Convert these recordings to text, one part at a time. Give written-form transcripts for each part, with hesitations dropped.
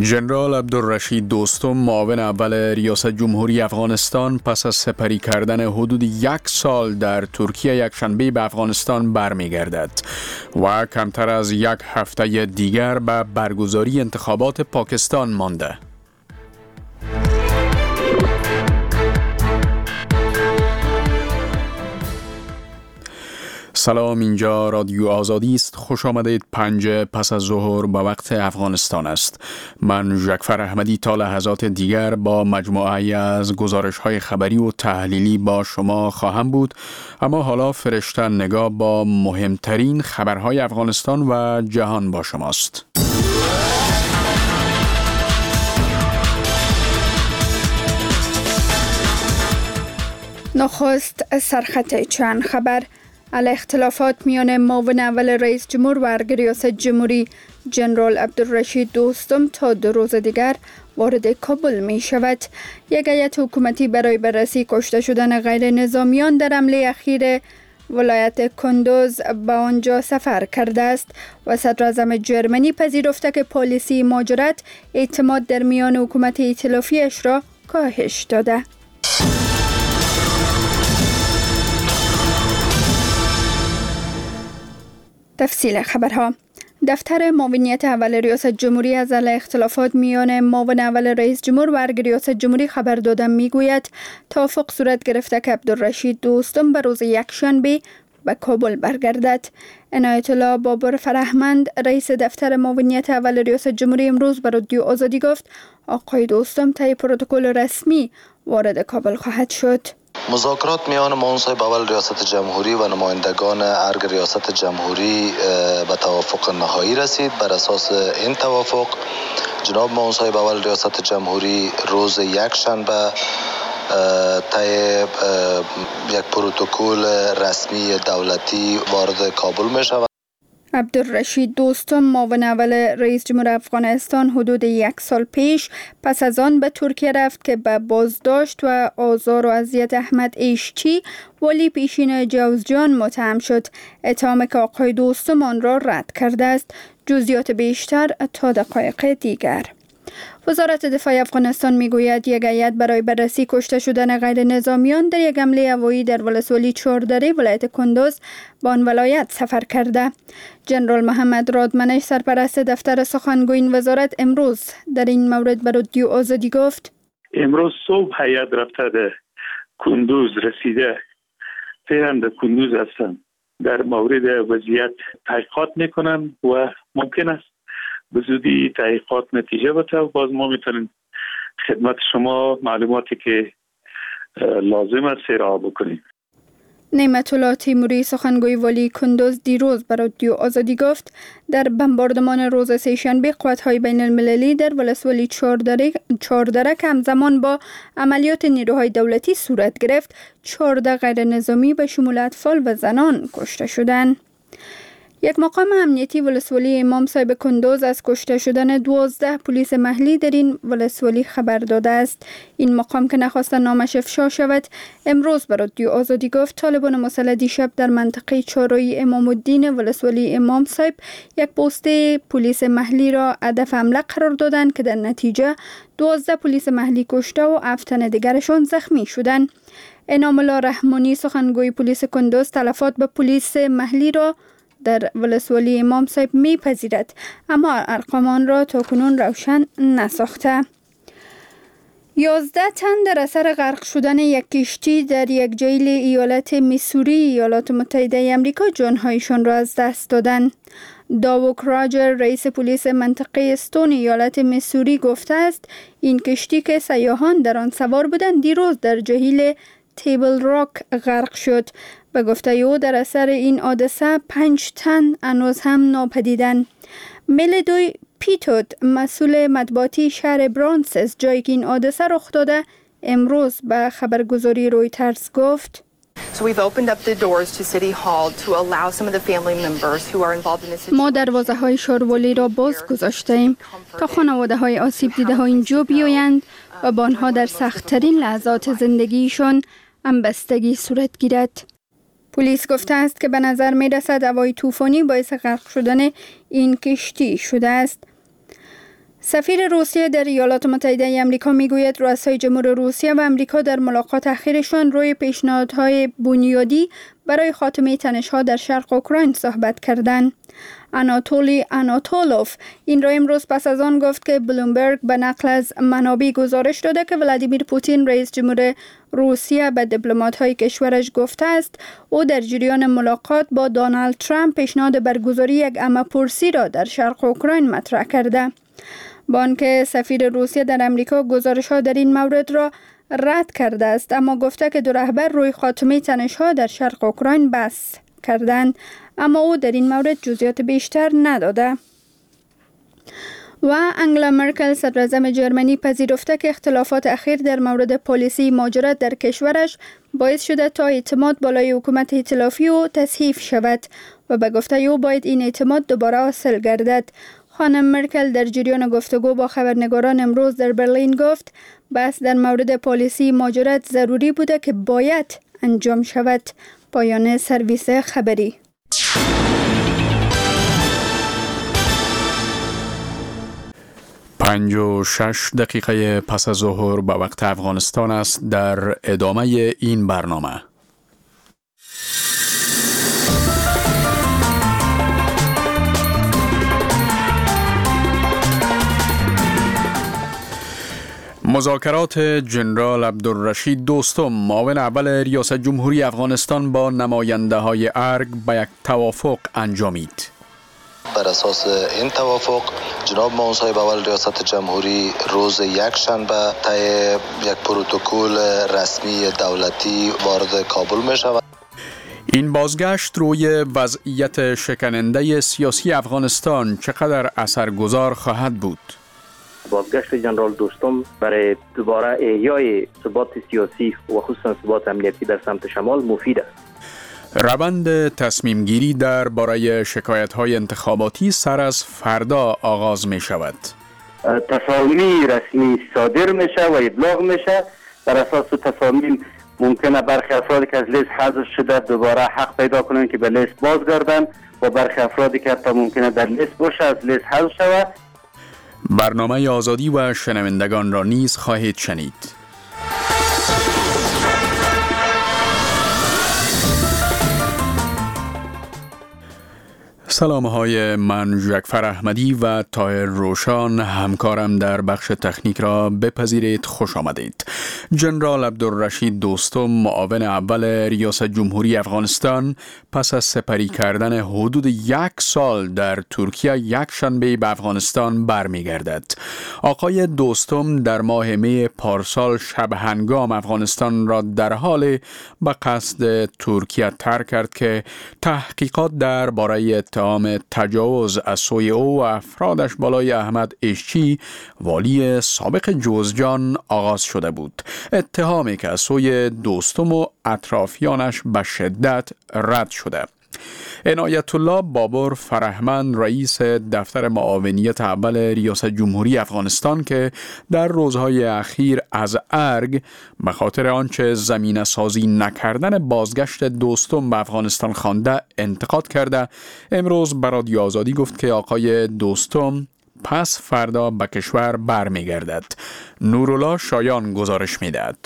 ژنرال عبدالرشید دوستم معاون اول ریاست جمهوری افغانستان پس از سپری کردن حدود 1 سال در ترکیه یکشنبه به افغانستان برمیگردد و کمتر از 1 هفته دیگر به برگزاری انتخابات پاکستان مانده. سلام، اینجا رادیو آزادی است. خوش آمدید. 5 پس از ظهر به وقت افغانستان است. من ژکفر احمدی تا لحظات دیگر با مجموعه‌ای از گزارش‌های خبری و تحلیلی با شما خواهم بود، اما حالا فرشته نگاه با مهمترین خبرهای افغانستان و جهان با شماست. نخست سرخط چند خبر. اختلافات میان معاون اول رئیس جمهور و ریاست جمهوری ژنرال عبدالرشید دوستم تا 2 روز دیگر وارد کابل می شود. یک هیئت حکومتی برای بررسی کشته شدن غیر نظامیان در حمله اخیر ولایت کندوز به آنجا سفر کرده است و صدر اعظم جرمنی پذیرفته که پالیسی مهاجرت اعتماد در میان حکومت ائتلافی‌اش را کاهش داده. تفصیل خبرها. دفتر معاونیت اول ریاست جمهوری از اختلافات میان معاون اول رئیس جمهور و ریاست جمهوری خبر داده میگوید توافق صورت گرفته که عبدالرشید دوستم به روز یکشنبه به کابل برگردد. عنایت الله بابر فرهمند رئیس دفتر معاونیت اول ریاست جمهوری امروز به رادیو آزادی گفت آقای دوستم طی پروتکل رسمی وارد کابل خواهد شد. مذاکرات میان معاون صاحب اول ریاست جمهوری و نمایندگان ارگ ریاست جمهوری به توافق نهایی رسید. بر اساس این توافق جناب معاون صاحب اول ریاست جمهوری روز یکشنبه طی یک پروتکل رسمی دولتی وارد کابل می شود. عبدالرشید دوستم معاون اول رئیس جمهور افغانستان حدود 1 سال پیش پس از آن به ترکیه رفت که به بازداشت و آزار و اذیت احمد ایشچی ولی پیشین جوزجان متهم شد. اتهام که آقای دوستم آن را رد کرده است. جزئیات بیشتر تا دقایق دیگر. وزارت دفاع افغانستان میگوید یک هیئت برای بررسی کشته شدن غیر نظامیان در یک حمله هوایی در ولسوالی چهاردره ولایت کندوز به آن ولایت سفر کرده. ژنرال محمد رادمنش سرپرست دفتر سخنگوی این وزارت امروز در این مورد به رادیو آزادی گفت امروز صبح هیئت رفته در کندوز رسیده، فعلا در کندوز هستند، در مورد وضعیت تحقیقات میکنن و ممکن است به زودی تحقیقات نتیجه بده و باز ما میتونیم خدمت شما معلوماتی که لازم است ارائه بکنیم. نعمت الله تیموری سخنگوی والی کندوز دیروز به رادیو آزادی گفت در بمباردمان روز سه‌شنبه قوات‌های بین المللی در ولسوالی چهاردره که همزمان با عملیات نیروهای دولتی صورت گرفت 14 غیر نظامی به شمول اطفال و زنان کشته شدند. یک مقام امنیتی ولسوالی امام صاحب کندوز از کشته شدن 12 پلیس محلی در این ولسوالی خبر داده است. این مقام که نخواست نامش افشا شود امروز به رادیو آزادی گفت طالبان مسلح دیشب در منطقه چهارراه امام الدین ولسوالی امام صاحب یک پست پلیس محلی را هدف حمله قرار دادند که در نتیجه 12 پلیس محلی کشته و 7 تن دیگرشان زخمی شدند. انعام الله رحمانی سخنگوی پلیس کندوز تلفات به پلیس محلی را در ولسوالی امام صاحب میپذیرد، اما ارقام آن را تاکنون روشن نساخته. 11 تن در اثر غرق شدن یک کشتی در یک جیل ایالت میسوری ایالات متحده آمریکا جانهایشان را از دست دادند. داوک راجر رئیس پلیس منطقه استون ایالت میسوری گفته است این کشتی که سیاحان در آن سوار بودند دیروز در جهیل تیبل راک غرق شد. به گفته او در اثر این حادثه 5 تن هنوز هم ناپدیدند. ملدوی پیتوت مسئول مطبوعاتی شهر برانسس جایی که این حادثه رخ داده امروز به خبرگزاری رویترز گفت ما دروازه‌های شاروالی را باز گذاشتیم تا خانواده‌های آسیب دیده ها اینجا بیایند و با آنها در سخت‌ترین لحظات زندگیشان همبستگی صورت گیرد. پلیس گفته است که به نظر می رسد هوای طوفانی باعث غرق شدن این کشتی شده است. سفیر روسیه در ایالات متحده آمریکا میگوید رؤسای جمهور روسیه و آمریکا در ملاقات اخیرشان روی پیشنهادهای بنیادی برای خاتمه تنش‌ها در شرق اوکراین صحبت کردند. آناتولی آناتولوف این را امروز پس از آن گفت که بلومبرگ به نقل از منابع گزارش داده که ولادیمیر پوتین رئیس جمهور روسیه به دیپلمات‌های کشورش گفته است او در جریان ملاقات با دونالد ترامپ پیشنهاد برگزاری یک عمه‌پرسی را در شرق اوکراین مطرح کرده. با آنکه سفیر روسیه در آمریکا گزارش‌ها در این مورد را رد کرده است، اما گفته که دو رهبر روی خاتمه تنش‌ها در شرق اوکراین بحث کردند، اما او در این مورد جزئیات بیشتر نداده. و انگلا مرکل صدراعظم جرمنی پذیرفته که اختلافات اخیر در مورد پالیسی مهاجرت در کشورش باعث شده تا اعتماد بالای حکومت ائتلافی او تضعیف شود و به گفته او باید این اعتماد دوباره حاصل گردد. خانم مرکل در جریان گفتگو با خبرنگاران امروز در برلین گفت بحث در مورد پالیسی مهاجرت ضروری بوده که باید انجام شود. پایان سرویس خبری. پنج و 6 دقیقه پس از ظهر به وقت افغانستان است. در ادامه این برنامه مذاکرات جنرال عبدالرشید دوستم معاون اول ریاست جمهوری افغانستان با نماینده های ارگ به یک توافق انجامید. بر اساس این توافق جناب معاون صاحب اول ریاست جمهوری روز یک شنبه طی یک پروتکل رسمی دولتی وارد کابل می شود. این بازگشت روی وضعیت شکننده سیاسی افغانستان چقدر اثرگذار خواهد بود؟ بازگشت جنرال دوستم برای دوباره احیای ثبات سیاسی و خصوصا ثبات امنیتی در سمت شمال مفید است. روند تصمیم گیری در باره شکایت های انتخاباتی سر از فردا آغاز می شود. تصامیم رسمی صادر میشه و ابلاغ میشه. بر اساس تصامیم ممکنه برخی افرادی که از لیست حذف شده دوباره حق پیدا کنند که به لیست بازگردند و برخی افرادی که حتی ممکنه در لیست باشه از لیست حذف شود. برنامه آزادی و شنوندگان را نیز خواهید شنید. سلام های من جعفر احمدی و طاهر روشان همکارم در بخش تکنیک را بپذیرید. خوش آمدید. جنرال عبدالرشید دوستم معاون اول ریاست جمهوری افغانستان پس از سپری کردن حدود 1 سال در ترکیه یک شنبه به افغانستان برمیگردد. آقای دوستم در ماه می پارسال شب هنگام افغانستان را در حال به قصد ترکیه ترک کرد که تحقیقات در باره اتهام تجاوز از سوی او و افرادش بالای احمد اشچی والی سابق جوزجان آغاز شده بود. اتهامی که از سوی دوستم و اطرافیانش به شدت رد شده. عنایت الله بابر فرهمند رئیس دفتر معاونیت اول ریاست جمهوری افغانستان که در روزهای اخیر از ارگ به خاطر آنچه زمینه سازی نکردن بازگشت دوستم به افغانستان خوانده انتقاد کرده، امروز به رادیو آزادی گفت که آقای دوستم پس فردا به کشور برمیگردد. نورالله شایان گزارش میدهد.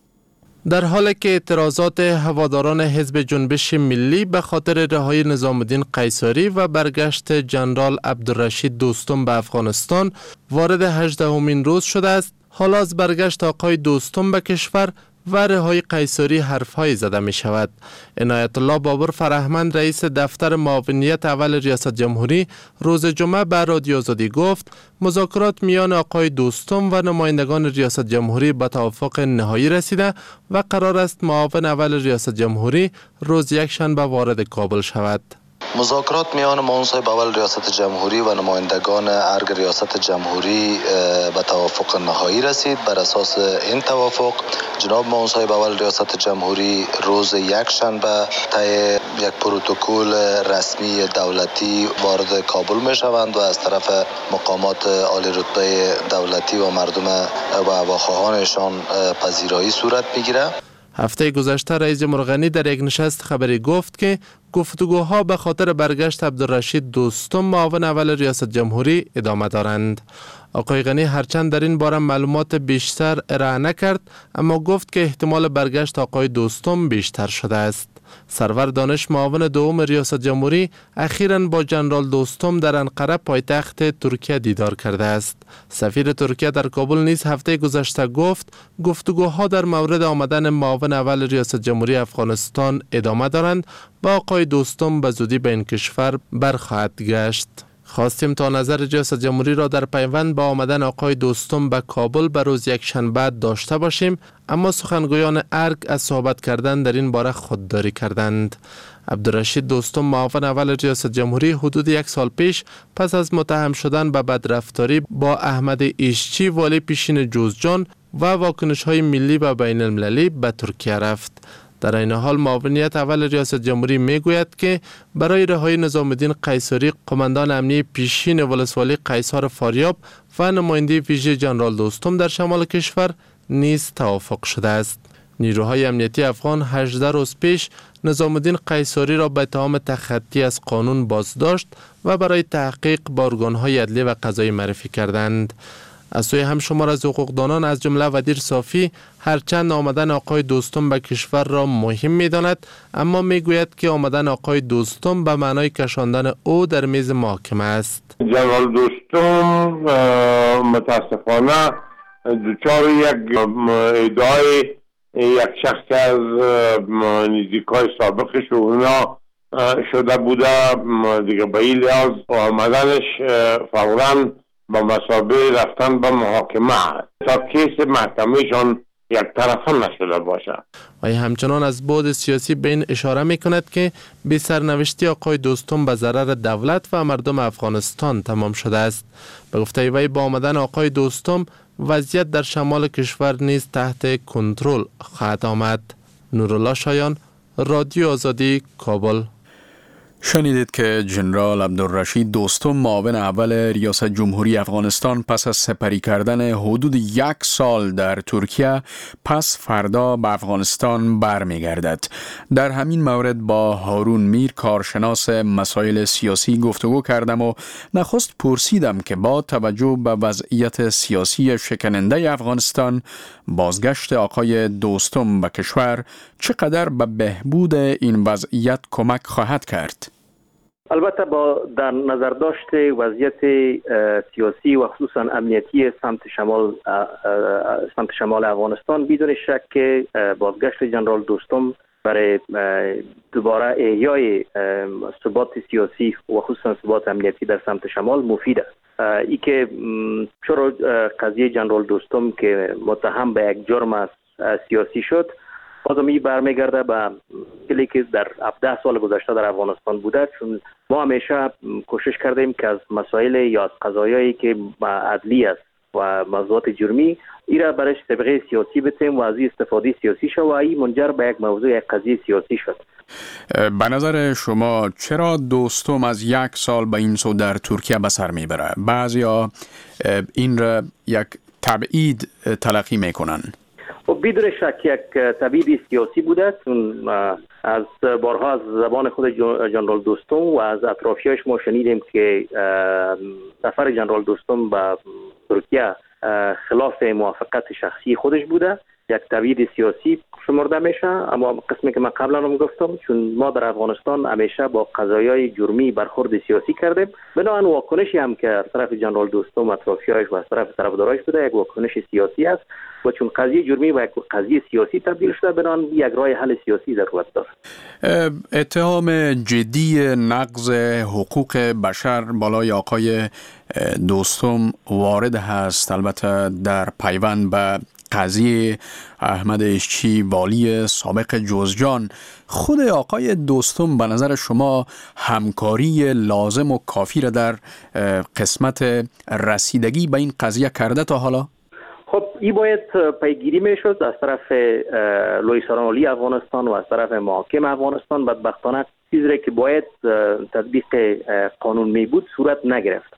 در حالی که اعتراضات هواداران حزب جنبش ملی به خاطر رهایی نظام الدین قیصری و برگشت جنرال عبدالرشید دوستم به افغانستان وارد 18مین روز شده است، حالا از برگشت آقای دوستم به کشور و رهایی قیصری حرف‌های زده می شود. عنایت الله بابر فرهمند رئیس دفتر معاونیت اول ریاست جمهوری روز جمعه به رادیو آزادی گفت مذاکرات میان آقای دوستم و نمایندگان ریاست جمهوری به توافق نهایی رسیده و قرار است معاون اول ریاست جمهوری روز یک شنبه وارد کابل شود. مذاکرات میان معاون صاحب اول ریاست جمهوری و نمایندگان ارگ ریاست جمهوری به توافق نهایی رسید. بر اساس این توافق جناب معاون صاحب اول ریاست جمهوری روز یک شنبه طی یک پروتکل رسمی دولتی وارد کابل می شوند و از طرف مقامات عالی رتبه دولتی و مردم و هواخواهانشان پذیرایی صورت می گیرد. هفته گذشته رئیس جمهور غنی در یک نشست خبری گفت که گفتگوها به خاطر برگشت عبدالرشید دوستم معاون اول ریاست جمهوری ادامه دارند. آقای غنی هرچند در این باره معلومات بیشتر ارائه نکرد، اما گفت که احتمال برگشت آقای دوستم بیشتر شده است. سرور دانش معاون دوم ریاست جمهوری اخیراً با جنرال دوستم در انقره پایتخت ترکیه دیدار کرده است. سفیر ترکیه در کابل نیز هفته گذشته گفت گفتگوها در مورد آمدن معاون اول ریاست جمهوری افغانستان ادامه دارند و آقای دوستم به زودی به این کشور برخواهد گشت. خواستیم تا نظر ریاست جمهوری را در پیوند با آمدن آقای دوستم به کابل به روز یکشنبه داشته باشیم، اما سخنگویان ارگ از صحبت کردن در این باره خودداری کردند. عبدالرشید دوستم معاون اول ریاست جمهوری حدود 1 سال پیش پس از متهم شدن به بدرفتاری با احمد ایشچی والی پیشین جوزجان و واکنش‌های ملی و بین المللی به ترکیه رفت. در این حال معاونیت اول ریاست جمهوری میگوید که برای رهایی نظام الدین قیصری قماندان امنی پیشین ولسوالی قیصر فاریاب و نماینده ویژه جنرال دوستم در شمال کشور نیز توافق شده است. نیروهای امنیتی افغان 18 روز پیش نظام الدین قیصری را به اتهام تخطی از قانون بازداشت و برای تحقیق با ارگان‌های عدلی و قضایی معرفی کردند. از سوی همشمار از حقوقدانان از جمله ودیر صافی هرچند آمدن آقای دوستم به کشور را مهم می‌داند، اما میگوید که آمدن آقای دوستم به معنای کشاندن او در میز محاکمه است. جنرال دوستم متاسفانه دچار یک ادعای یک شخص از نزدیکای سابقش اونا شده بوده دیگه، به این لحاظ آمدنش فوراً با مثابه رفتن به محاکمه تا کیس محکمهشان یک طرفه نشده باشد. و همچنان از بعد سیاسی به این اشاره می کند که بی سرنوشتی آقای دوستم به ضرر دولت و مردم افغانستان تمام شده است. به گفته وی با آمدن آقای دوستم وضعیت در شمال کشور نیز تحت کنترل خواهد آمد. نورالله شایان، رادیو آزادی، کابل. شنیدید که جنرال عبدالرشید دوستم معاون اول ریاست جمهوری افغانستان پس از سپری کردن حدود 1 سال در ترکیه پس فردا به افغانستان برمیگردد. در همین مورد با هارون میر کارشناس مسائل سیاسی گفتگو کردم و نخست پرسیدم که با توجه به وضعیت سیاسی شکننده افغانستان بازگشت آقای دوستم به کشور چقدر به بهبود این وضعیت کمک خواهد کرد؟ البته با در نظر داشت وضعیت سیاسی و خصوصا امنیتی سمت شمال افغانستان بدون شک که بازگشت جنرال دوستم برای دوباره احیای ثبات سیاسی و خصوصا ثبات امنیتی در سمت شمال مفید است. ای که چرا قضیه جنرال دوستم که متهم به یک جرم سیاسی شد بازمی برمیگرده به کلی که در 17 سال گذشته در افغانستان بوده، چون ما همیشه کوشش کردیم که از مسائل یا از قضایایی که عدلی است و موضوعات جرمی ای را برش طبقه سیاسی بتیم و از این استفاده سیاسی شد و این منجر به یک موضوع یک قضیه سیاسی شد. به نظر شما چرا دوستم از 1 سال به این سو در ترکیه به سر میبره؟ بعضیا این را یک تبعید تلقی میکنن. و بدون شک یک تبعید سیاسی بوده، چون از بارها از زبان خود جنرال دوستم و از اطرافیاش ما شنیدیم که سفر جنرال دوستم به ترکیه خلاف موافقت شخصی خودش بوده، یک تبعید سیاسی شمرده میشه. اما قسمی که من قبلا هم گفتم، چون ما در افغانستان همیشه با قضایای جرمی برخورد سیاسی کردیم، بنابراین واکنشی هم که از طرف جنرال دوستم اطرافیاش و از طرف طرفداراش بوده یک واکنش سیاسی است و چون قضیه جرمی و یک قضیه سیاسی تبدیل شده، بنابراین یک راه حل سیاسی ضرورت داره. اتهام جدی نقض حقوق بشر بالای آقای دوستم وارد هست، البته در پیوند به قضیه احمد ایشچی والی سابق جوزجان. خود آقای دوستم به نظر شما همکاری لازم و کافی را در قسمت رسیدگی به این قضیه کرده تا حالا؟ خب این باید پیگیری میشد از طرف لوی سرانولی افغانستان و از طرف محاکم افغانستان. بدبختانه چیزی که باید تطبیق قانون می بود صورت نگرفت.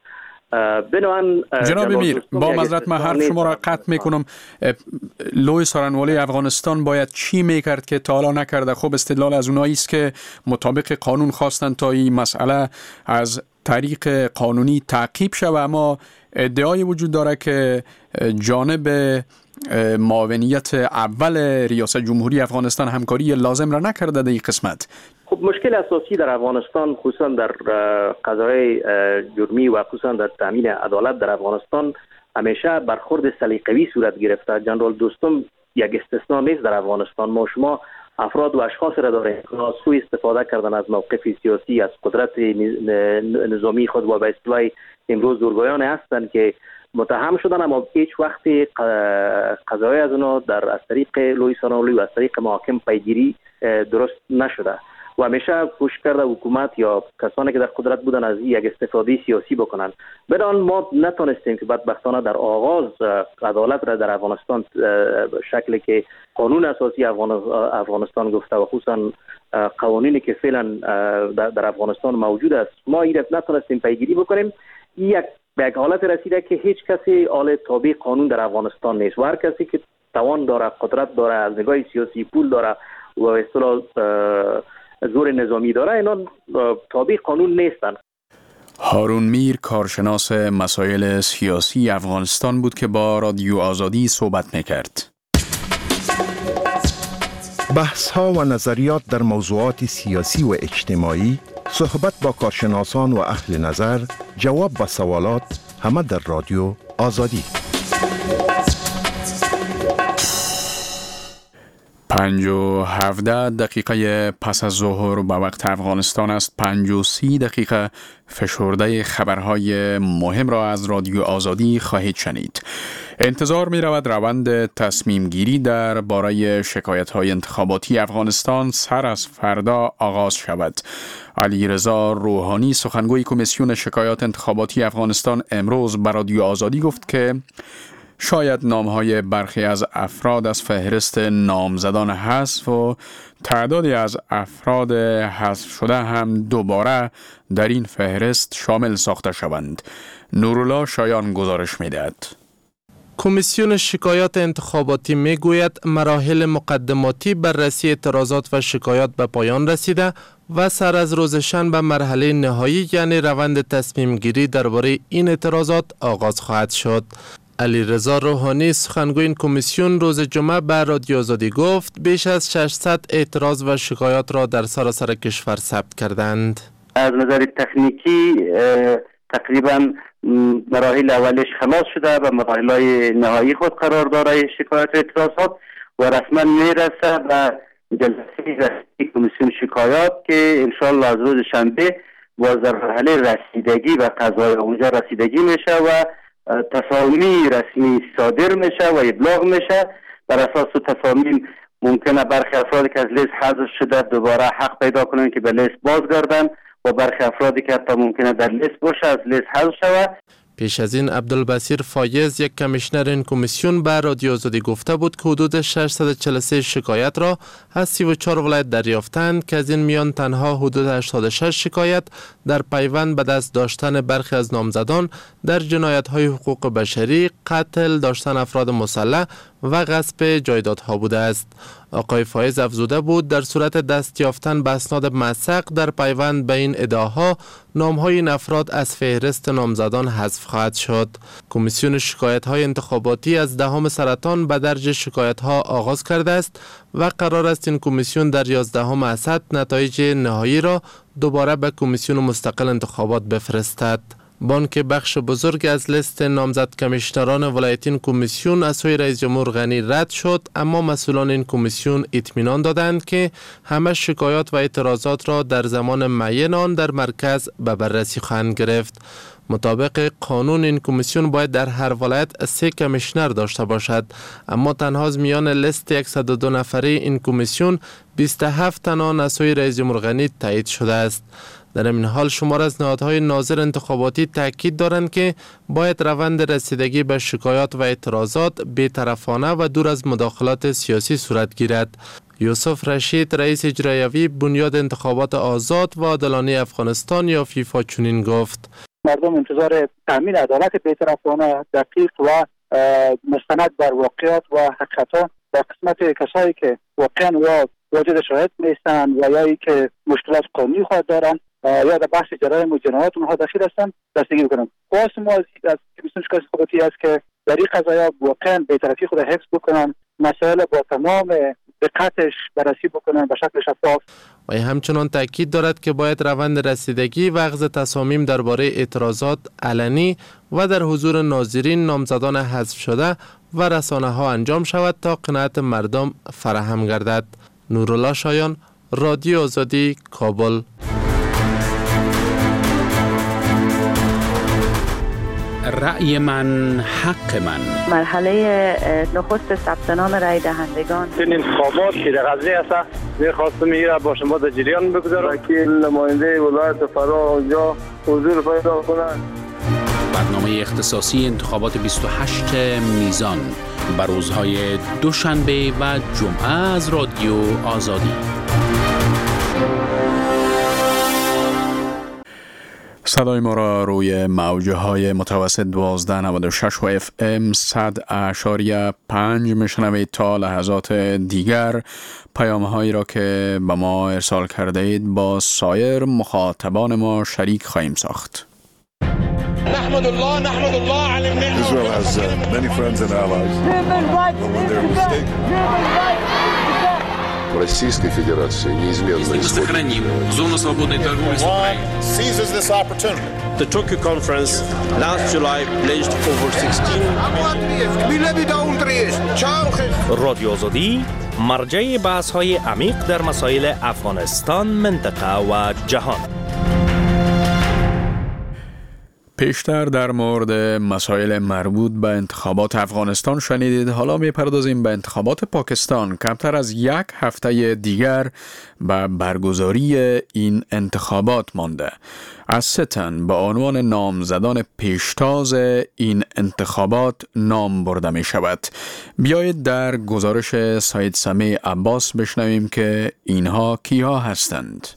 جناب میر، با معذرت من حرف شما را قطع میکنم. لوی سارنوالی افغانستان باید چی میکرد که تا حالا نکرده؟ خب استدلال از اونایی است که مطابق قانون خواستن تا این مسئله از طریق قانونی تعقیب شود، اما ادعای وجود داره که جانب معاونیت اول ریاست جمهوری افغانستان همکاری لازم را نکرده در این قسمت. خب مشکل اساسی در افغانستان خصوصا در قضای جرمی و خصوصا در تامین عدالت در افغانستان همیشه برخورد سلیقه‌ای صورت گرفته. جنرال دوستم یک استثنا نیست در افغانستان. ما شما افراد و اشخاص را داریم که سوء استفاده کردن از موقف سیاسی، از قدرت نظامی خود و به اصطلاح امروز زورگویان هستند که متهم شدن، اما هیچ وقت قضایی از اونا از طریق لوی سارنوالی و از طریق محاکم پیگیری درست نشده و همیشه کوشش کرده حکومت یا کسانی که در قدرت بودن از یک استفاده سیاسی بکنن. بدان ما نتونستیم که بدبختانه در آغاز عدالت را در افغانستان شکلی که قانون اساسی افغانستان گفته و خصوصا قوانینی که فعلا در افغانستان موجود است، ما این نتونستیم پیگیری بکنیم. یک حالت رسیده که هیچ کسی آل تابع قانون در افغانستان نیست و هر کسی که توان داره، قدرت داره، از نگاه سیاسی پول داره و اصطلاح زور نظامی داره، اینا تابع قانون نیستن. هارون میر، کارشناس مسائل سیاسی افغانستان بود که با رادیو آزادی صحبت میکرد. بحث ها و نظریات در موضوعات سیاسی و اجتماعی، صحبت با کارشناسان و اهل نظر، جواب به سوالات، همه در رادیو آزادی. 5:17 پس از ظهر به وقت افغانستان است. 5:30 فشرده خبرهای مهم را از رادیو آزادی خواهید شنید. انتظار می رود روند تصمیم گیری در باره شکایت های انتخاباتی افغانستان سر از فردا آغاز شود. علیرضا روحانی، سخنگوی کمیسیون شکایات انتخاباتی افغانستان، امروز به رادیو آزادی گفت که شاید نامهای برخی از افراد از فهرست نامزدان حذف و تعدادی از افراد حذف شده هم دوباره در این فهرست شامل ساخته شوند. نورالله شایان گزارش می‌دهد. کمیسیون شکایات انتخاباتی میگوید مراحل مقدماتی بررسی اعتراضات و شکایات به پایان رسیده و سر از روز شنبه مرحله نهایی یعنی روند تصمیم گیری درباره این اعتراضات آغاز خواهد شد. علیرضا روحانی، سخنگوی این کمیسیون، روز جمعه به رادیو آزادی گفت بیش از 600 اعتراض و شکایات را در سراسر کشور ثبت کردند. از نظر تکنیکی تقریبا مراحل اولش خلاص شده و مراحل نهایی خود قرار داره شکایات و اعتراضات و رسما میرسه و جلسه رسمی کمیسیون شکایات که انشالله از روز شنبه باز در مرحله رسیدگی و قضای اونجا رسیدگی میشه و تصامیم رسمی صادر میشه و ابلاغ میشه. بر اساس تصامیم ممکنه برخی افرادی که از لیست حذف شده دوباره حق پیدا کنن که به لیست بازگردن و برخی افرادی که حتی ممکنه در لیست باشه از لیست حذف شود. پیش از این عبدالبصیر فایز، یک کمیشنر این کمیسیون، به رادیو آزادی گفته بود که حدود 643 شکایت را از 34 ولایت دریافتند که از این میان تنها حدود 86 شکایت در پیوند به دست داشتن برخی از نامزدان در جنایت‌های حقوق بشری، قتل، داشتن افراد مسلح و غصب جایدادها بوده است. آقای فایز افزوده بود در صورت دست یافتن به اسناد موثق در پیوند به این ادعاها نام‌های این افراد از فهرست نامزدان حذف خواهد شد. کمیسیون شکایت‌های انتخاباتی از 10 سرطان به درج شکایت‌ها آغاز کرده است و قرار است این کمیسیون در 11 اسد نتایج نهایی را دوباره به کمیسیون مستقل انتخابات بفرستد. بانک بخش بزرگ از لیست نامزد کمیشنران ولایتی این کمیسیون از سوی رئیس جمهور غنی رد شد، اما مسئولان این کمیسیون اطمینان دادند که همه شکایات و اعتراضات را در زمان معین آن در مرکز به بررسی خواهند گرفت. مطابق قانون این کمیسیون باید در هر ولایت 3 کمیشنر داشته باشد، اما تنها از میان لیست 102 نفره این کمیسیون 27 تن آن از سوی رئیس جمهور غنی تایید شده است. در این حال شمار از نهادهای ناظر انتخاباتی تاکید دارند که باید روند رسیدگی به شکایات و اعتراضات بی‌طرفانه و دور از مداخلات سیاسی صورت گیرد. یوسف رشید، رئیس اجرایی بنیاد انتخابات آزاد و عادلانه افغانستان یا فیفا چنین گفت: مردم انتظار تامین عدالت بی‌طرفانه دقیق و مستند بر واقعیت و حقیقت در قسمت کسایی که واقعا واجد شاهد نیستند و یا که مشکلات قانونی خود دارند یا در بحث جرایم و جنایات اونها دخیل هستند دستگیر کنند. خواست ما از کمیسیون شکایت حقوقی است که در این قضایا واقعا بی‌طرفی خود حفظ بکنند، مسائل با تمام دقتش بررسی بکنن به شکل شفاف. و همچنان تاکید دارد که باید روند رسیدگی و اخذ تصامیم درباره اعتراضات علنی و در حضور ناظرین، نامزدان حذف شده و رسانه ها انجام شود تا قناعت مردم فراهم گردد. نورالله شایان، رادیو آزادی، کابل. رأی من حق من. مرحله نخست ثبت نام رای دهندگان. این انتخابات که در غزه است می‌خواستم میره با شما در جریان بگذارم. وکیل نماینده ولایت فرا اونجا حضور پیدا کنند. برنامه اختصاصی انتخابات 28 میزان بر روزهای دوشنبه و جمعه از رادیو آزادی. صدای ما را روی موج‌های متوسط 1296 و FM 100.5 میشنوید. تا لحظات دیگر پیام‌هایی را که به ما ارسال کرده اید با سایر مخاطبان ما شریک خواهیم ساخت. نحمد الله علی النعمة. Israel has many friends and allies. When they're mistaken. Российской Федерации неизменно сохраним зону свободной торговли с Украиной. Seizes this opportunity. The Tokyo conference last July pledged over 16 رادیو آزادی مرجع بحث‌های عمیق در مسائل افغانستان، منطقه و جهان. پیشتر در مورد مسائل مربوط به انتخابات افغانستان شنیدید. حالا می‌پردازیم به انتخابات پاکستان. کمتر از یک هفته دیگر به برگزاری این انتخابات مانده. از 3 تن به عنوان نامزدان پیشتاز این انتخابات نام برده می شود. بیایید در گزارش سید سمیع عباس بشنویم که اینها کیها هستند.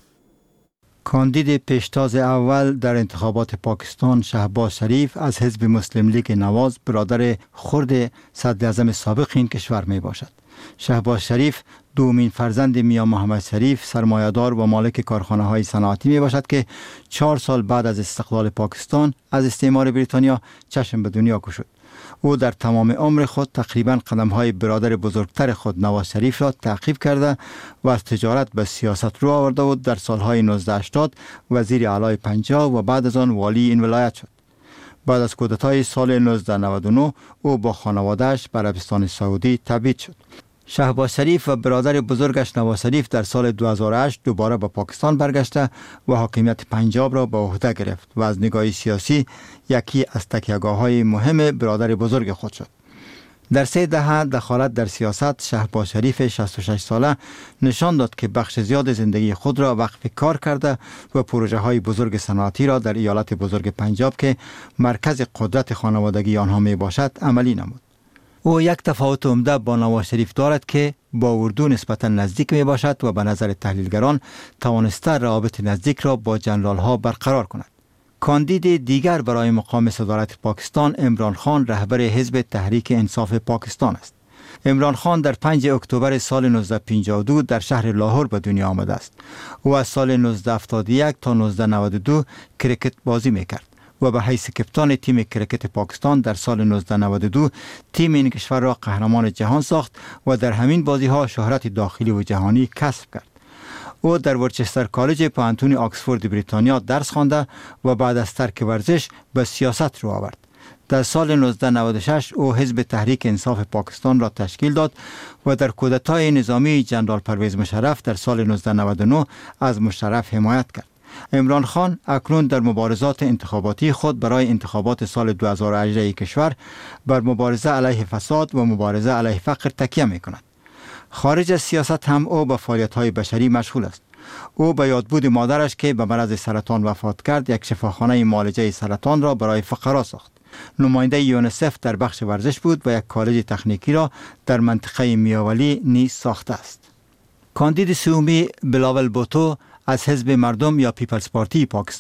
کاندید پیشتاز اول در انتخابات پاکستان شهباز شریف از حزب مسلم لیگ نواز برادر خرد صدر اعظم سابق این کشور می باشد. شهباز شریف دومین فرزند میاں محمد شریف سرمایه‌دار و مالک کارخانه های صنعتی می باشد که 4 سال بعد از استقلال پاکستان از استعمار بریتانیا چشم به دنیا گشود. او در تمام عمر خود تقریباً قدم‌های برادر بزرگتر خود نواز شریف را تعقیب کرده و از تجارت به سیاست رو آورده و در سالهای 1980 وزیر اعلی پنجاب و بعد از آن والی این ولایت شد. بعد از کودتای سال 1999 او با خانواده‌اش به عربستان سعودی تبعید شد. شهباز شریف و برادر بزرگش نواز شریف در سال 2008 دوباره به پاکستان برگشته و حاکمیت پنجاب را به عهده گرفت و از نگاه سیاسی یکی از تکیه‌گاه‌های مهم برادر بزرگ خود شد. در 3 دهه دخالت در سیاست شهباز شریف 66 ساله نشان داد که بخش زیاد زندگی خود را وقف کار کرده و پروژه‌های بزرگ صنعتی را در ایالت بزرگ پنجاب که مرکز قدرت خانوادگی آنها می باشد عملی نمود. او یک تفاوت عمده با نواز شریف دارد که با اردو نسبتا نزدیک می باشد و به نظر تحلیلگران توانسته روابط نزدیک را با جنرال ها برقرار کند. کاندید دیگر برای مقام صدارت پاکستان عمران خان رهبر حزب تحریک انصاف پاکستان است. عمران خان در 5 اکتبر سال 1952 در شهر لاهور به دنیا آمده است. او از سال 1971 تا 1992 کرکت بازی میکرد و به حیث کپتان تیم کرکت پاکستان در سال 1992 تیم این کشور را قهرمان جهان ساخت و در همین بازی ها شهرت داخلی و جهانی کسب کرد. او در ورچستر کالج پوهنتون آکسفورد بریتانیا درس خوانده و بعد از ترک ورزش به سیاست رو آورد. در سال 1996 او حزب تحریک انصاف پاکستان را تشکیل داد و در کودتای نظامی جنرال پرویز مشرف در سال 1999 از مشرف حمایت کرد. عمران خان اکنون در مبارزات انتخاباتی خود برای انتخابات سال 2018 کشور بر مبارزه علیه فساد و مبارزه علیه فقر تکیه می کند. خارج از سیاست هم او به فعالیت‌های بشری مشغول است. او به یادبود مادرش که به مرض سرطان وفات کرد یک شفاخانه معالجه سرطان را برای فقرا ساخت. نماینده یونیسف در بخش ورزش بود و یک کالج تکنیکی را در منطقه میاولی نیز ساخته است. کاندید سومی بلاول بوتو از حزب مردم یا پیپلز پارتی پاکستان است.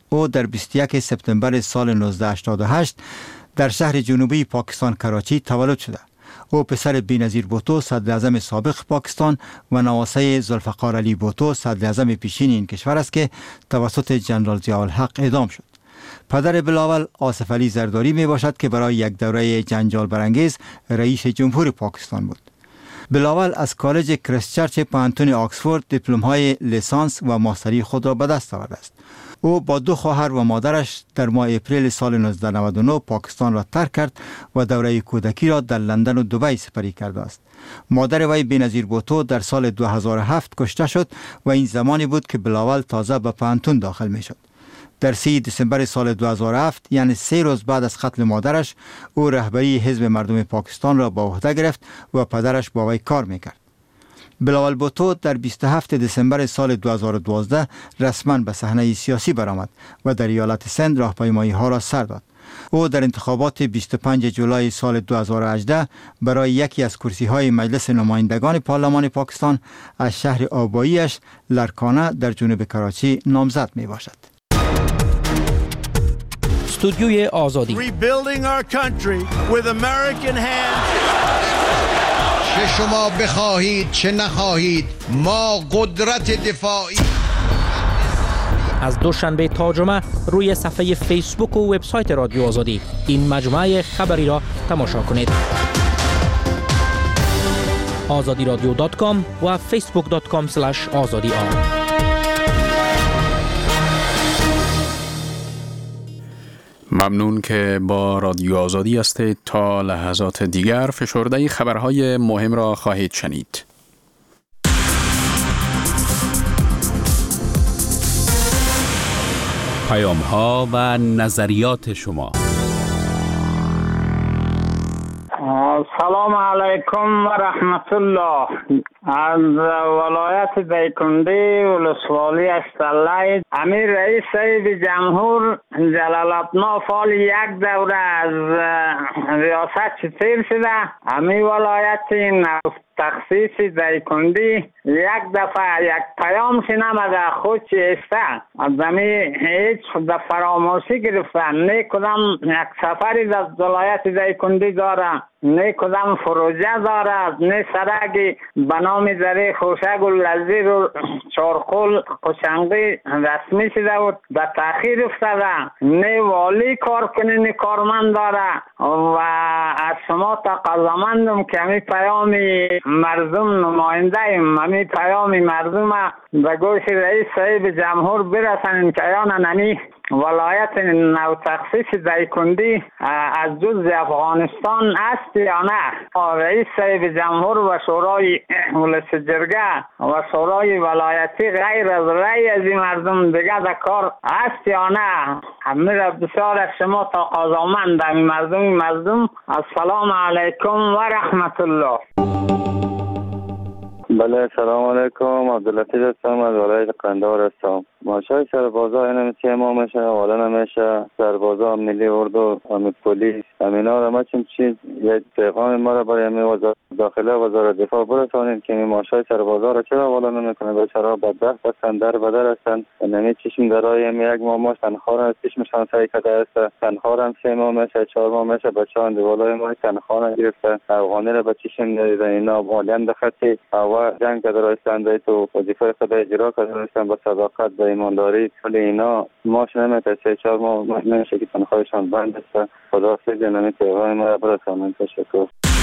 او در 21 سپتامبر سال 1988 در شهر جنوبی پاکستان کراچی تولد شده. او پسر بینظیر بوتو صدر اعظم سابق پاکستان و نواسه ذوالفقار علی بوتو صدر اعظم پیشین این کشور است که توسط جنرال ضیاءالحق اعدام شد. پدر بلاول آصف علی زرداری می باشد که برای یک دوره جنجال برانگیز رئیس جمهور پاکستان بود. بلاول از کالج کریستچرچ پانتون آکسفورد دیپلم های لیسانس و ماستری خود را به دست آورده است. او با 2 خواهر و مادرش در ماه اپریل سال 1999 پاکستان را ترک کرد و دوره کودکی را در لندن و دبی سپری کرده است. مادر وی بینظیر بوتو در سال 2007 کشته شد و این زمانی بود که بلاول تازه به پانتون داخل می شد. در 3 دسامبر سال 2007 یعنی 3 روز بعد از قتل مادرش او رهبری حزب مردم پاکستان را به عهده گرفت و پدرش با وی کار میکرد. بلاول بوتو در 27 دسامبر سال 2012 رسما به صحنه سیاسی برآمد و در ایالت سند راهپیمایی ها را سر داد. او در انتخابات 25 جولای سال 2018 برای یکی از کرسی های مجلس نمایندگان پارلمان پاکستان از شهر آباییش لرکانه در جنوب کراچی نامزد می باشد. استودیوی آزادی Rebuilding our country with American hands. چه شما بخواهید چه نخواهید ما قدرت دفاعی. از دوشنبه تا جمعه روی صفحه فیسبوک و وبسایت رادیو آزادی این مجموعه خبری را تماشا کنید. azadiradio.com و facebook.com/azadi. ممنون که با رادیو آزادی هستید. تا لحظات دیگر فشرده خبرهای مهم را خواهید شنید. پیام‌ها و نظریات شما. سلام علیکم و رحمت الله. از ولایت دیکنده ولسوالی استالای امیر رئیس صاحب جمهور جلال ابنا فال یک دوره از ریاست چطور شده. امیر ولایت تخصیص دیکنده یک دفعه یک پیام نمده خود چیسته از امی هیچ در فراموشی گرفته. نه کدام یک سفری در ولایت دیکنده داره، نه کدام فروجه داره، نه سرک به نام دره خوشه گل لذیر و چارقل قشنگی رسمی شده بود به تأخیر افتاده، نه والی کار کنه نه کارمند داره. و از شما تقاضامندم که همی پیام مردم نماینده همی پیام مردم به گوش رئیس صاحب جمهور برسنین که یان نمی ولایت نو تخصیص دیکندی از جز افغانستان است یا نه. رئیس صاحب جمهور و شورای ولس جرگه و شورای ولایتی غیر از رأی از این مردم دیگه در کار است یا نه. همه را بسیار از شما تقاضامند مردم. السلام علیکم و رحمت الله. بله سلام علیکم. عبداللطیف هستم از ولایت قندهار هستم. ماشای سربازا این چه ما میشه حالا نمیشه سربازا ملی اردو و پلیس امینا را ما چیم چیز یک پیغام ما را برای وزارت داخله و وزارت دفاع برسانید که ماشای سربازا را چرا حالا نمیکنه. بیچاره بدبخت هستن در بدر هستن نمی چشم درای یک ماه تنخواه را چشمشان سعی کرده است. تنخواه هم 3 ماه میشه 4 ماه میشه بچه‌ها دیوالای ما تنخواه نگرفته. افغانی را به چشم ندیدن. اینا مالیم د خطی او جنگ کرده رایستن تو وظیفه خود اجرا کرده رایستن با صداقت با ایمانداری. ولی اینا ماش نمیته 3-4 ماه نمیشه که تنخواهشان بند است. خدا حافظ. نمی پیغام ما را برسانید. تشکر.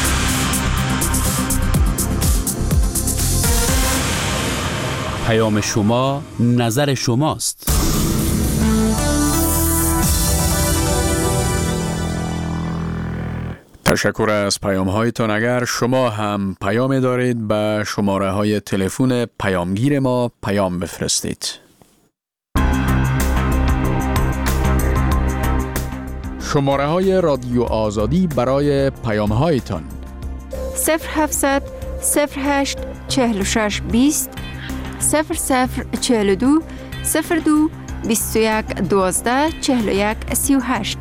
پیام شما نظر شماست. تشکر از پیام هایتان. اگر شما هم پیام دارید به شماره های تلفن پیامگیر ما پیام بفرستید. شماره های رادیو آزادی برای پیام هایتان 0700 08 46 20 0042 02 21 12 41 38.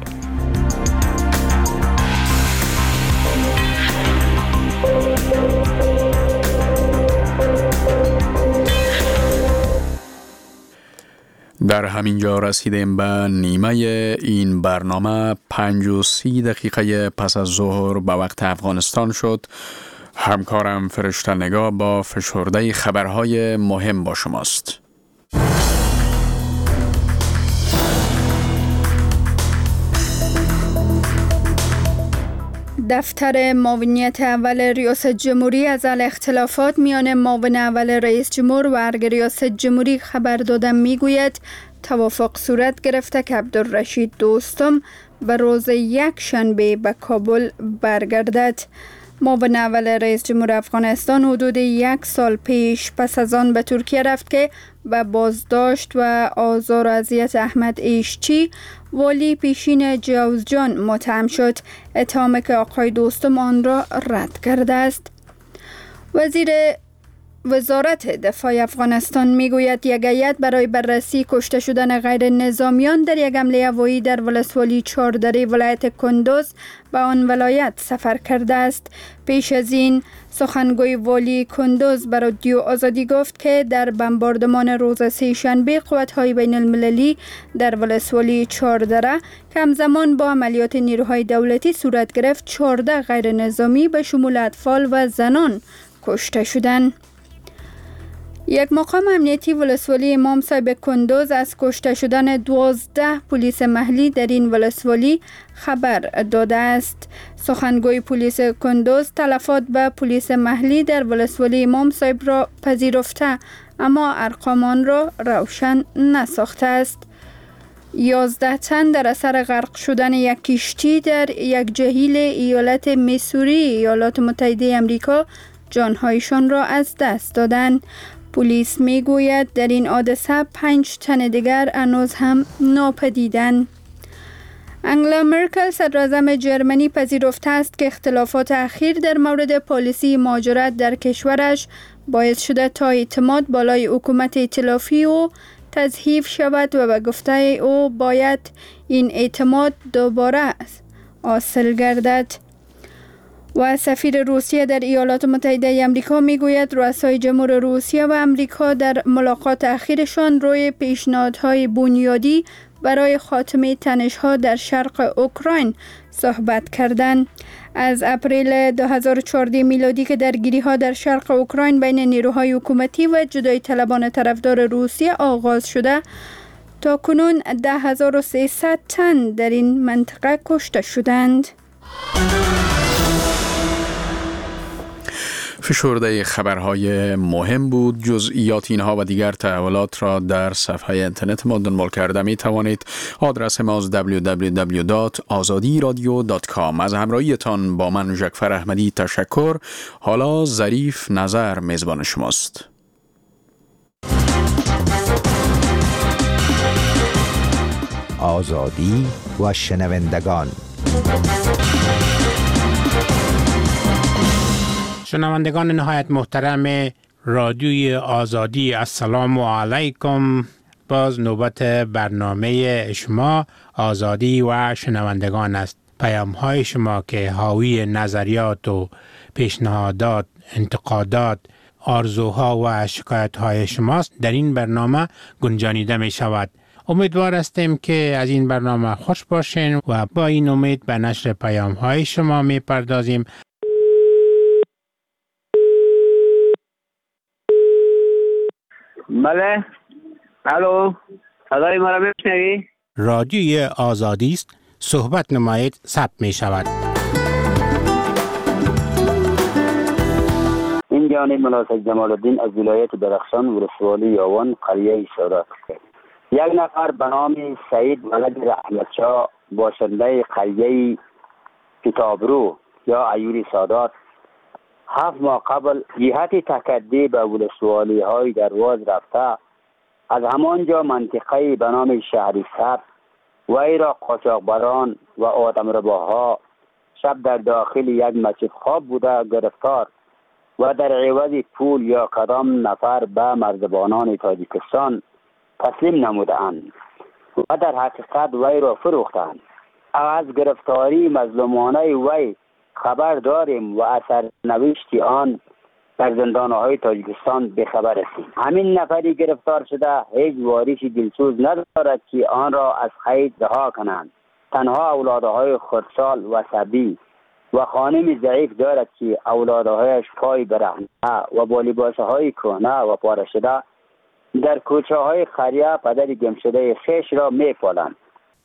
در همین جا رسیدیم به نیمه این برنامه. 5:30 دقیقه پس از ظهر به وقت افغانستان شد. همکارم فرشته نگاه با فشرده خبرهای مهم با شماست. دفتر معاونیت اول ریاست جمهوری از اختلافات میان معاون اول رئیس جمهور و ارگ ریاست جمهوری خبر داده میگوید توافق صورت گرفته که عبدالرشید دوستم به روز یکشنبه به کابل برگردد. معاون اول رئیس جمهور افغانستان حدود 1 سال پیش پس از آن به ترکیه رفت که به بازداشت و آزار و اذیت احمد ایشچی والی پیشین جوزجان متهم شد، اتهامی که آقای دوستم آن را رد کرده است. وزارت دفاع افغانستان میگوید یک هیئت برای بررسی کشته شدن غیر نظامیان در یک حمله هوایی در ولسوالی چهاردره ولایت کندوز به آن ولایت سفر کرده است. پیش از این سخنگوی والی کندوز به رادیو آزادی گفت که در بمباردمان روز سه‌شنبه قوت‌های بین المللی در ولسوالی چهاردره که همزمان با عملیات نیروهای دولتی صورت گرفت 14 غیر نظامی به شمول اطفال و زنان کشته شدند. یک مقام امنیتی ولسوالی امام صاحب کندوز از کشته شدن 12 پلیس محلی در این ولسوالی خبر داده است. سخنگوی پلیس کندوز تلفات به پلیس محلی در ولسوالی امام صاحب را پذیرفته اما ارقام آن را روشن نساخته است. 11 تن در اثر غرق شدن یک کشتی در یک جهیل ایالت میسوری ایالات متحده آمریکا جانهایشان را از دست دادند. پلیس میگوید در این حادثه 5 تن دیگر هنوز هم ناپدیدند. انگلا مرکل صدراعظم جرمنی پذیرفته است که اختلافات اخیر در مورد پالیسی مهاجرت در کشورش باعث شده تا اعتماد بالای حکومت ائتلافی او تضعیف شود و به گفته او باید این اعتماد دوباره حاصل گردد. و سفیر روسیه در ایالات متحده آمریکا میگوید رؤسای جمهور روسیه و آمریکا در ملاقات اخیرشان روی پیشنهادهای بنیادی برای خاتمه تنش‌ها در شرق اوکراین صحبت کردند. از اپریل 2014 میلادی که درگیری‌ها در شرق اوکراین بین نیروهای حکومتی و جدایی طلبان طرفدار روسیه آغاز شده تا کنون 10,300 تن در این منطقه کشته شدند. فشرده خبرهای مهم بود. جزئیات اینها و دیگر تحولات را در صفحه اینترنت ما دنبال کرده می توانید. آدرس ما www.azadiradio.com. از همراهیتان با من جعفر احمدی تشکر. حالا ظریف نظر میزبان شماست. آزادی و شنوندگان. شنوندگان نهایت محترم رادیوی آزادی، السلام علیکم. باز نوبت برنامه شما آزادی و شنوندگان است. پیام های شما که حاوی نظریات و پیشنهادات، انتقادات، آرزوها و شکایت های شماست در این برنامه گنجانیده می شود. امیدوار هستیم که از این برنامه خوش باشین و با این امید به نشر پیام های شما می پردازیم. بله، الو، صدای ما را میشنوی؟ رادیوی آزادی است، صحبت نمایید، ثبت می شود. این جانب ملاحظه جمال الدین از ولایت درخشان ولسوالی یاوان قریه سادات. یک نفر به نام سعید ولد رحمتشاه باشنده قریه کتابرو یا عیوری سادات 7 ماه قبل جهت تکدی به ولسوالی های درواز رفته از همانجا منطقه به نام شهری سبز وی را قاچاقبران و آدمرباها شب در داخل یک مسجد خواب بوده گرفتار و در عوض پول یا کدام نفر به مرزبانان تاجیکستان تسلیم نمودند و در حقیقت وی را فروختند. از گرفتاری مظلومانه وی خبر داریم و اثر نوشتی آن در زندانهای تاجیکستان بخبر هستیم. همین نفری گرفتار شده هیچ واریش دلسوز ندارد که آن را از قید رها کنند. تنها اولادهای خردسال و صبی و خانم ضعیف دارد که اولادهایش پای برهنه و با لباسهای کهنه و پاره شده در کوچه های قریه پدر گم شده خویش را میپالند.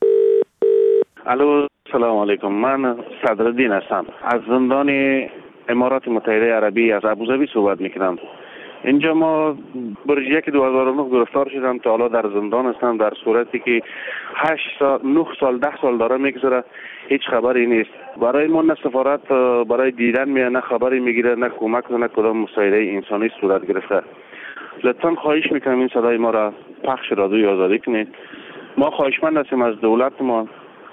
الو، سلام علیکم. من صدرالدین هستم از زندان امارات متحده عربی از ابوظبی صحبت میکنم. اینجا ما برج 1 2009 گرفتار شدم، تا حالا در زندان هستم، در صورتی که 8 سال 9 سال 10 سال داره میگذره، هیچ خبری نیست. برای ما نه سفارت برای دیدن میاد، نه خبری میگیره، نه کمک، نه کدام مساعده انسانی صورت گرفته. لطفا خواهش میکنم این صدای ما را پخش رادیوی آزادی کنید. ما خواهشمند هستیم از دولت ما،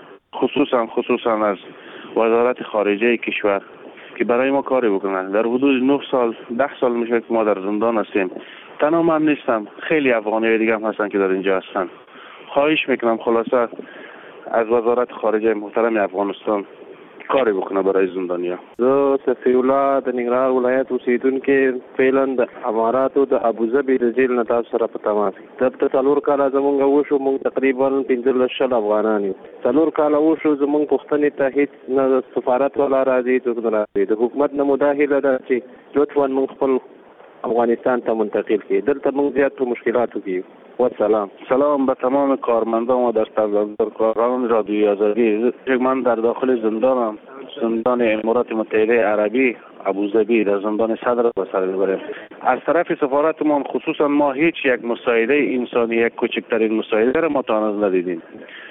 خصوصا از وزارت خارجه کشور که برای ما کاری بکنن. در حدود 9 سال 10 سال میشه که ما در زندان هستیم. تنها من نیستم، خیلی افغانی دیگه هم هستن که در اینجا هستن. خواهش میکنم خلاصه از وزارت خارجه محترم افغانستان کاری بکنه برای زندانیا. زه صفی الله د ننګرهار ولایت اوسیدونکي فعلا د اماراتو د ابوظبي د جیل نه تاسو سره په تماس دلته 4 کاله زمونږ وشو. مونږ تقریبا 15 افغانان یو. 4 کاله وشو. زمونږ پوښتنې ته هیڅ نه سفارت ولا راځي، څوک نه راځي. د حکومت نه مداخله ده چې لطفا مونږ خپل افغانستان ته منتقل کړي. دلته مونږ زیات په مشکلاتو کې و سلام به تمام کارمندان و دستاوردکاران رادیوی آزادی. من در داخل زندانم، زندان امارات متحده عربی ابوظبی، در زندان صدر به سر میبریم. از طرف سفارت ما خصوصا ما هیچ یک مساعده انسانی، یک کوچکترین مساعده را ما تا هنوز ندیدیم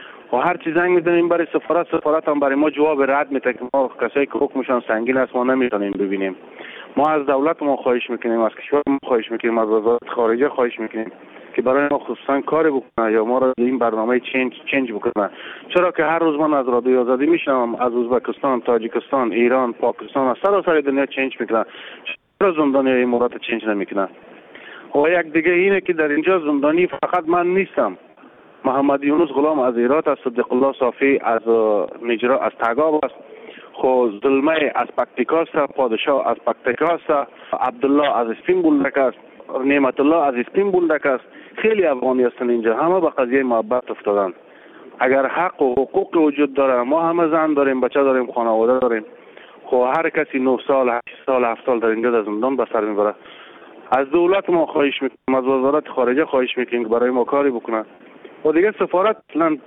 و هر چی زنگ میزنیم برای سفارت هم برای ما جواب رد میده که ما کسایی که حکمشان سنگین است ما نمیتونیم ببینیم. ما از دولت ما خواهش میکنیم، از کشور ما خواهش میکنیم، از وزارت خارجه خواهش میکنیم که برای ما خصوصا کاری بکنه یا ما را این برنامه چنج بکنه. چرا که هر روز من از رادیوی آزادی میشنوم از ازبکستان، تاجیکستان، ایران، پاکستان، از سراسر دنیا چنج میکنه. چرا زندانی امارات چنج نمیکنه؟ و یک دیگه اینه که در اینجا زندانی فقط من نیستم. محمد یونس غلام از هرات است، صدیق الله صافی از نجرا از تگاب است، خو ظلمه از پکتیکا است، پادشاه از پکتیکا است، عبدالله از اسپین بولدک است، نعمت الله از اسپین بولدک است. خیلی افغانی هستن اینجا، همه به قضیه محبت افتادن. اگر حق و حقوق وجود داره، ما همه زن داریم، بچه داریم، خانواده داریم. خو هر کسی 9 سال 8 سال 7 سال در اینجا در زندان به سر میبره. از دولت ما خواهش میکنیم، از وزارت خارجه خواهش میکنیم که برای ما کاری بکنه. و دیگه سفارت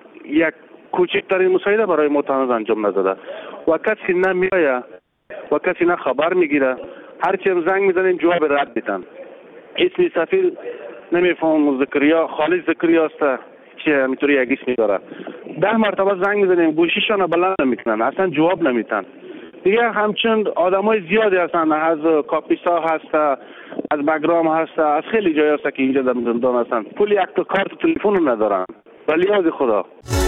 یک کوچکترین مساعده برای ما تا هنوز انجام نداده و کسی نمیآید و کسی نه خبر میگیره. هر چی زنگ میزنیم جواب رد میدن. اسم سفیر نمیفهم، زکریا خالد زکریا است که میتونی یک اسمی داره. 10 مرتبه زنگ میزنیم گوشیشون بلند نمیکنن، اصلا جواب نمیدن. دیگه همچنین آدمای زیادی هستن، از کاپیسا هست، از بگرام هست، از خیلی جای هست که اینجا در زندان هستن. پول یک تا کارت تلفن ندارن. ولی یاد خدا.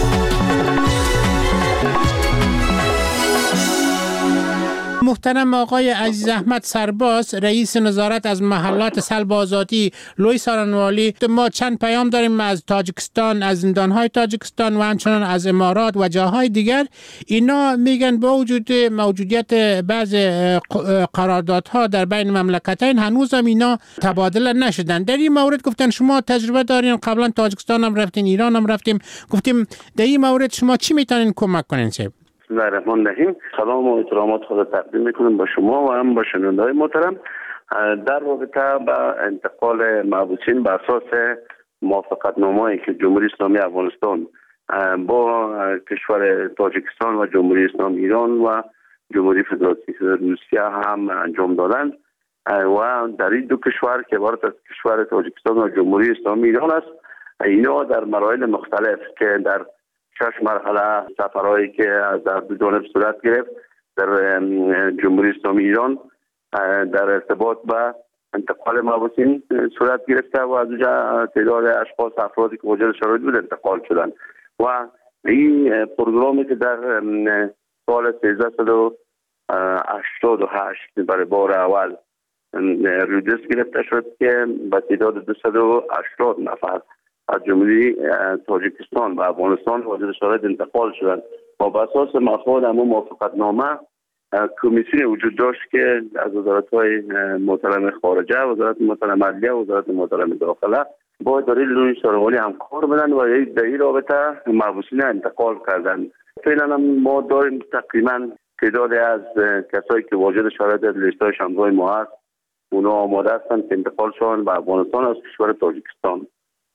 محترم آقای عزیز احمد سرباز، رئیس نظارت از محلات سلب آزادی، لوی سارنوالی، ما چند پیام داریم از تاجیکستان، از زندانهای تاجیکستان و همچنان از امارات و جاهای دیگر. اینا میگن با وجود موجودیت بعض قراردادها در بین مملکتین هنوز هم اینا تبادله نشدن. در این مورد گفتن شما تجربه دارین، قبلا تاجیکستان هم رفتین، ایران هم رفتیم، گفتیم در این مورد شما چی میتونین کمک کنین؟ بسم الله الرحمن الرحیم. سلام و احترامات خود تقدیم میکنم به شما و هم به شنونده‌های محترم. در رابطه با انتقال محبوسین بر اساس موافقتنامه‌ای که جمهوری اسلامی افغانستان با کشور تاجیکستان و جمهوری اسلامی ایران و جمهوری فدرالی روسیه هم انجام دادند و در این دو کشور که عبارت از کشور تاجیکستان و جمهوری اسلامی ایران است، اینا در مراحل مختلف که در 6 مرحله سفرهایی که در دو جانب صورت گرفت در جمهوری اسلامی ایران در ارتباط با انتقال محبوسین صورت گرفته و از اونجا تعداد اشخاص افرادی که موجب شرایط بود انتقال شدند و این پروگرامی که در سال 1388 برای بار اول رودس گرفته شد که با تعداد 280 نفر از جمهوری تاجیکستان و افغانستان واجد شرایط انتقال شدند و بر اساس مفاد همون موافقتنامه کمیسیون وجود داشت که از وزارت‌های محترم خارجه، وزارت محترم عدلیه، وزارت محترم داخله با اداره لوی ساروالی همکار بدن و در این رابطه محبوسین انتقال کردن. فعلا ما داریم تقریبا تعدادی از کسایی که واجد شرایط لیست‌های شمزای ما هست اونا آماده هستند که انتقال شوند به افغانستان از کشور تاجیکستان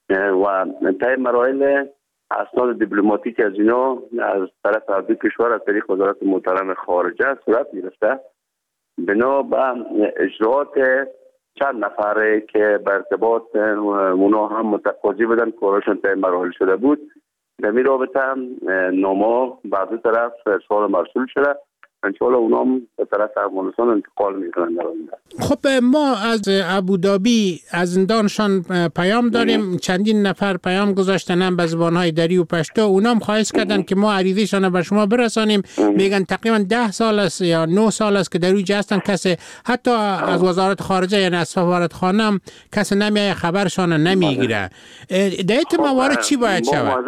و طی مراحل اسناد دیپلماتیک از اینا از طرف هر دو کشور از طریق وزارت محترم خارجه صورت گرفته. بنا به اجراعات چند نفره که به ارتباط اونا هم متقاضی بودن کارشون طی مراحل شده بود، در این رابطه نامه به دو طرف ارسال مرسول شده. انشاءالله اونا هم به طرف افغانستان انتقال میکنن در آینده. خب ما از ابودابی از زندانشان پیام داریم، چندین نفر پیام گذاشتن هم به زبانهای دری و پشتو. اونا هم خواهش کردن که ما عریضه‌شان به شما برسانیم. میگن تقریبا 10 سال است یا 9 سال است که در اونجا هستن، کسی حتی از وزارت خارجه یعنی از سفارتخانه هم کسی نمیاد خبرشان نمیگیره. در این موارد چی باید شود؟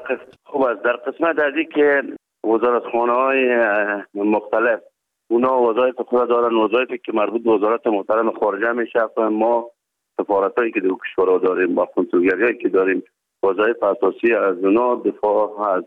در قسمت ازی که وزارتخانه‌های مختلف اونا وظایف خود دارن، وظایفی که مربوط به وزارت محترم خارجه میشه. ما سفارتایی که در کشورها داریم با کنسولگریایی که داریم وظایف اساسی از اونا دفاع از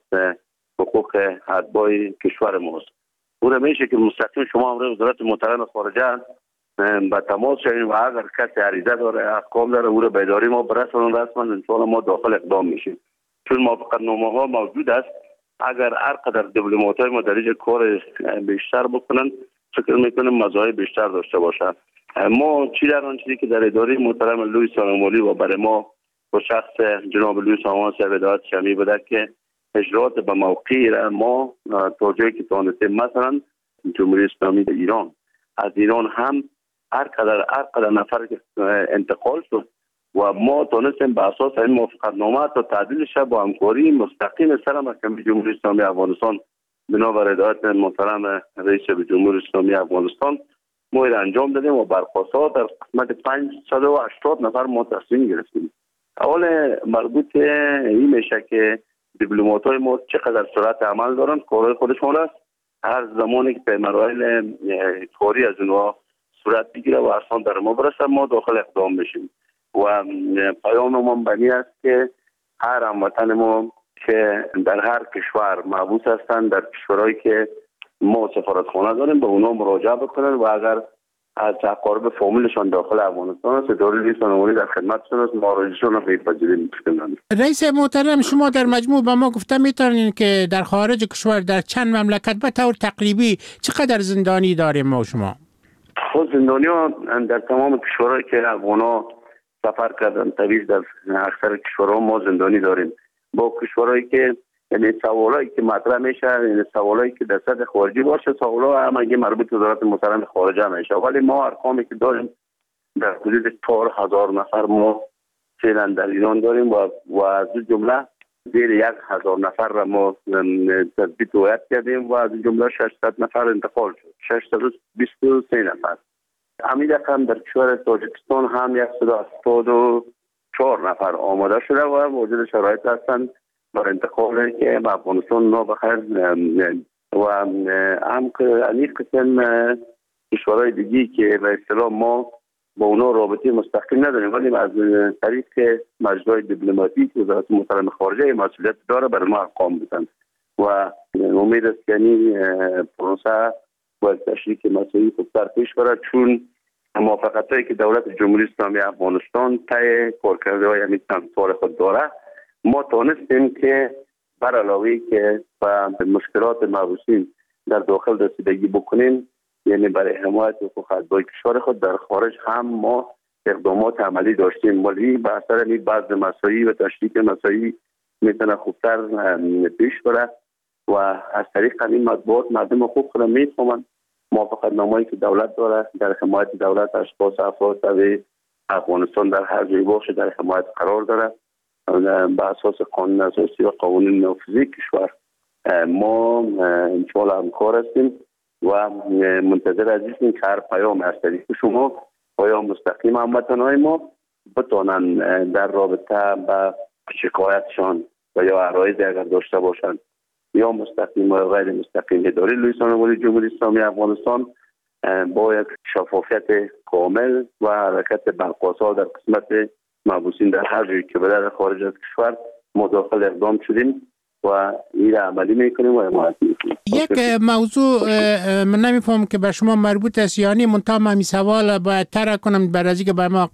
حقوق اتباع کشور ماست. اون میشه که مستقیم شما امر وزارت محترم خارجه با تماس شوید و اگر کسی عریضه داره احکام داره او رو به اداره ما برسونن رسما ان شاء الله ما داخل اقدام میشیم. چون موافقتنامه ها موجود است، اگر هر قدر دیپلمات‌های ما در اینجا کار بیشتر بکنن فکر میکنم مزایای بیشتر داشته باشه. ما در آن چیزی که در اداره محترم لوی سانمالی و برای ما با شخص جناب لوی سامان صاحب هدایت شمی بوده که اجراعات به موقعی را ما تا جایی که تانستیم، مثلا جمهوری اسلامی ایران از ایران هم هر قدر نفر که انتقال شد و ما تونستیم به اساس این موافقتنامه تا تعدیل شه با همکاری مستقیم سر محکمه جمهوری اسلامی افغانستان بنابر هدایت محترم رئیس جمهوری اسلامی افغانستان ما را انجام دادیم و برخواست‌ها در قسمت 580 نفر ما تصمیم گرفتیم. اول مربوط این میشه که دیپلمات‌های ما چقدر سرعت عمل دارن، کارهای خودشون است. هر زمانی که به مراحل کاری از اونها صورت بگیره و اصلا در ما برسه ما داخل اقدام بشیم. و پیام ما بنی است که هر هموطن ما که در هر کشور محبوس هستند، در کشورهایی که ما سفارتخانه داریم به اونا مراجعه بکنن و اگر از اقارب فامیلشان داخل افغانستان است اداره لوی سانمالی در خدمتشون است، مراجعهشون رو بپذیریم. رئیس محترم شما در مجموع به ما گفته میتونین که در خارج کشور در چند مملکت به طور تقریبی چقدر زندانی داریم ما شما؟ خود زندانی ها در تمام کشورهایی که افغانا سفر کردن طویل در اکثر کشورها ما زندانی داریم. با کشورهایی که یعنی سوالایی که مطرح میشه، یعنی سوالایی که در سطح خارجی باشه، سوالا همگی مربوط به وزارت محترم خارجه میشه، ولی ما ارقامی که داریم در حدود 4000 نفر ما فعلا در ایران داریم و از جمله زیر 1000 نفر را ما تثبیت هویت کردیم و از جمله 600 نفر انتقال شد، 623 نفر. همین رقم در کشور تاجیکستان هم 184 نفر آماده شده و موجود شرایط هستند برای انتقال که به افغانستان نا بخیر و هم که این قسم کشورهای دیگی که به اصطلاح ما با اونا رابطه مستقیم نداریم ولی از طریق مجلس‌های دیپلماتیک وزارت محترم خارجه مسئولیت داره برای ما اقدام بکنن و امید است که این پروسه با تشریک مسئولی خوبتر پیش برد، چون موافقت‌هایی که دولت جمهوری اسلامی افغانستان طی کارکردهای همین چند سال خود داره ما تونستیم که بر علاوه که به مشکلات محبوسین در داخل رسیدگی بکنیم، یعنی برای حمایت حقوق اتباع کشور خود در خارج هم ما اقدامات عملی داشتیم، ولی به اثر این بعض مسائل و تشریک مسائل میتونه خوبتر پیش بره و از طریق این مطبوعات مردم حقوق خود میفهمن موافقتنامه‌ای که دولت داره در حمایت دولت اشخاص افراد در افغانستان در هر جای باشه در حمایت قرار داره به اساس قانون اساسی و قوانین نافذی کشور. ما انشاءالله همکار هستیم و منتظر هستیم که هر پیام از طریق شما پیام مستقیم هموطنان ما بتونن در رابطه با شکایتشان و یا عرایضی اگر داشته باشند یا مستقیم و غیر مستقیم اداره لویستان ولی جمهوری اسلامی افغانستان با یک شفافیت کامل و حرکت برقاسا در قسمت محبوسین در هر جایی که به در خارج از کشور مداخل اقدام شدیم و این عملی میکنیم و حمایت میکنیم. یک موضوع من نمیفهم که به شما مربوط است، یعنی منتها من این سوال باید طرح کنم برای اینکه به ما